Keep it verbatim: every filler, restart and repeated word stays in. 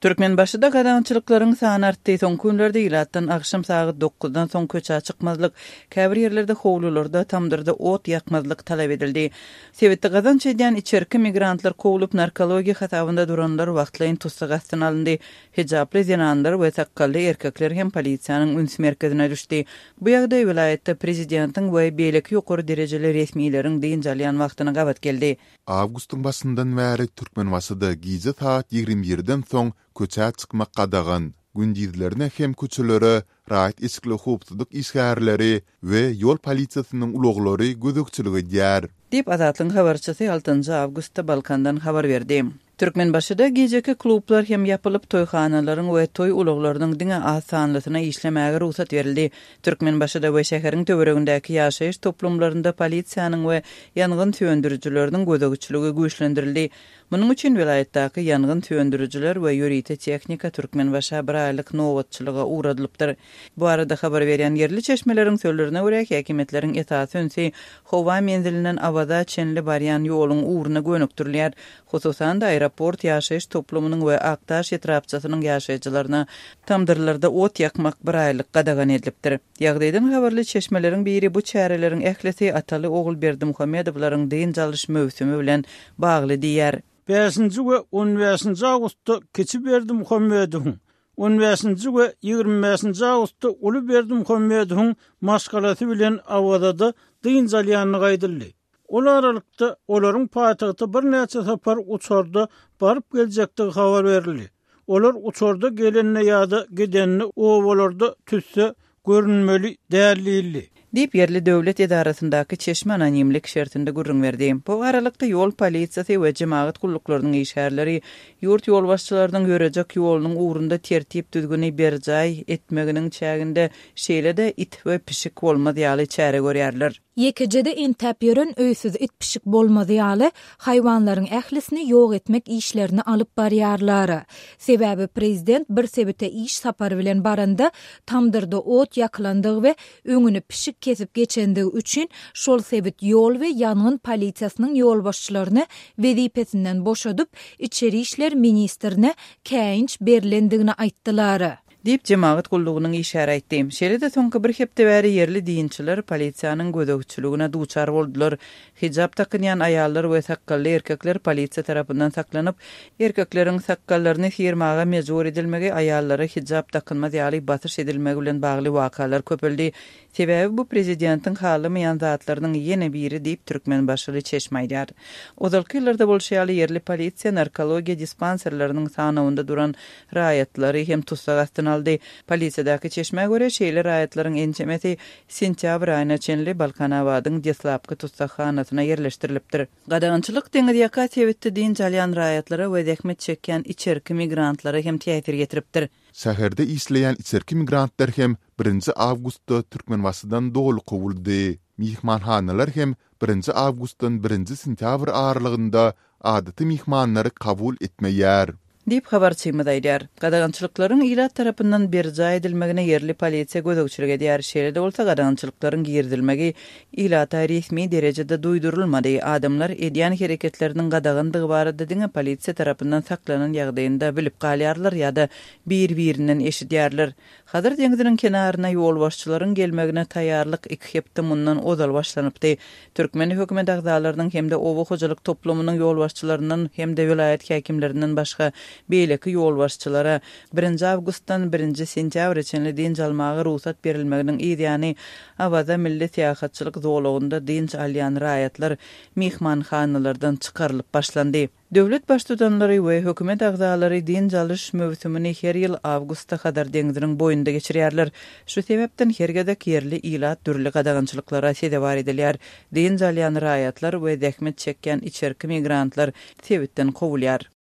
Türkmenbaşyda gadançylyklaryň sany artdy. Soň günlerde ilatdan akşam saat dokuzdan soň köçä çykmazlyk, käbir ýerlerde howlularda tamdyrda ot ýakmazlyk talap edildi. Sebäpde gadanç edýän içerki migrantlar kowulup narkologiýa hasabynda duranlar wagtlaýyn tutsak astyna alyndy. Hijaply zenanlar we sakally erkekler hem polisiýanyň üns merkezine düşdi. Bu ýagdaý vilayetde prezidentiň we beýleki ýokary derejeli resmiýleriň diýin jalyan wagtyna gabat geldi. Awgustyň başyndan bäri Türkmenbaşyda gize saat ýigirme birden soň köçä çykmak gadagan, gündizlerine hem köçelere rahat iskili hupsuzluk işgärleri we ýol polisiýasynyň uloglary gözükçüligi edýär. Dip Azatlyň habarçysy altıncı awgustda Balkandan habar berdi. Türkmenbaşyda gejeki klublar hem yapılıp toýxanalaryň we toý uluglarynyň diňe asanlysyna işlemäge ruhsat berildi. Türkmenbaşyda we şäheriň töweregindäki ýaşaýyş toplumlarynda polisiýanyň we ýangyn söndürüjileriniň gözegçiligi güýçlendirildi. Munyň üçin vilayetdäki ýangyn söndürüjiler we ýörite tehnika Türkmenbaşa bir aýlyk nowatçylyga uğradylypdyr. Bu arada habar berýän yerli çeşmeleriň sözlerine görä häkimetleriň esasy önsü howa menzilinden awada çenli barýan ýoluň uğruna gönükdirilýär. Hususan da aeroport ýaşaýyş toplumynyň we Aktaş etrapçasynyň ýaşaýjylaryna tamdyrlarda ot ýakmak bir aýlyk gadagan edilipdir. Ýagdaýdan habarly çeşmeleriň biri bu çäreleriň ählisi Ataly Ogul Berdimuhammedowylaryň diýin jalyş mövsümi bilen bagly diýär. beşinji we on beşinji awgustda keçip Berdimuhammedowyň, on beşinji we ýygrimi beşinji awgustda Uly Berdimuhammedowyň maşgalasy bilen awada diýin jalyanly gaýdyldy. Olar aralykda olaryň paýtagty bir näçe sapar uçarda baryp geljektigi habar berildi. Olar uçarda gelenne ýa-da gidenni owalarda tüsse görünmeli dälildi. Dip yerli döwlet edarasyndaky çeşme anonimlik şertinde gurrun berdi. Bu aralykda ýol polisiýasy we jemaat gulluklarının işgärleri ýurt ýol başçylarynyň görejek ýolunyň uğrunda tertip düzgüni berjay etmeginiň çäginde şeýle-de it we pişik bolmaz ýaly çäre görýärler. Yekejede intap ýören öýsüz it pişik bolmady ýaly haýwanlaryň ählisini ýok etmek işlerini alyp barýarlar. Sebäbi prezident bir sebäte iş sapary bilen baranda tamdyrda ot ýaklandygy we öňüni pişik kesip geçendigi üçin şol sebit ýol we ýangyn polisiýasynyň ýol başçylaryny wezipesinden boşadyp içeri işler ministrine käýinç berilendigini aýtdylar. Dip jemaat gullugynyň işare etdi. Şeýle-de soňky bir hepde bäri yerli diýinçiler polisiýanyň gözegçiligine duçar boldular. Hijab takynýan aýallar we sakally erkekler polisiýa tarapyndan saklanyp, erkekleriň sakallaryny firmaga mejbur edilmegi aýallary hijab takynmaz ýaly batyş edilmegi bilen bagly wakalar köpeldi. Sebäbi bu prezidentiň halymyň zatlarynyň ýene biri diýip Türkmenbaşyly çeşmeýär. Ozalky ýyllarda bolşaýaly yerli polisiýa narkologiýa dispanserlerining sanawynda duran raýatlary hem tutsak astyna aldy. Polisiýadaky çeşme görä şeýle raýatlaryň ençemesi sentýabr aýyna çenli Balkanawadyň Deslapky tutsakhanasyna ýerleşdirilipdir. Gadançylyk deňizýaka sebäpli diýin jalyan raýatlara we zähmet çekýän içerki migrantlara hem täsir getiripdir. Şäherde işleýän içerki migrantlar hem birinji awgustda Türkmenbaşydan dogul kowuldy. Mihmanhanalar hem birinji awgustdan birinji sentýabr aralygynda adaty mihmanlary kabul etmeýär. Dip habarçymyz aýdýar. Gadançylyklaryň ilat tarapyndan berjay edilmegine yerli polisiýa gözegçilik edýär. Şeýle-de bolsa gadançylyklaryň girdilmegi ilata resmi derejede duýdurulmady. Adamlar edýän hereketleriniň gadagandygy barada diňe polisiýa tarapyndan saklanan ýagdaýynda bilip galýarlar ýa-da bir-birinden eşidýärler. Hazır deňiziniň kenaryna ýol başçylaryň gelmegine taýýarlyk iki hepde mundan ozal başlanypdy. Türkmen hökümet agzalarynyň hem de owa hojalyk toplumynyň ýol başçylarynyň hem de vilayet häkimlerinden başga beýleki ýol başçylara birinji awgustdan birinji sentýabr üçin diň jalmagy ruhsat berilmeginiň ýa-ni awada milli täýatçylyk zowlugynda diň alýan raýatlar mihmanhanalardan çykarylyp başlandy. Döwlet baştutanlary we hökümet agzalary diň jalyş mövsümini her ýyl awgustda kadar deňiziniň boýunda geçirýärler. Şu sebäpden hergedek yerli ilat dürli gadagançylyklara sedebar edilýär. Diň jalyan raýatlar we zähmet çekýän içerki migrantlar sebäpden kowulýar.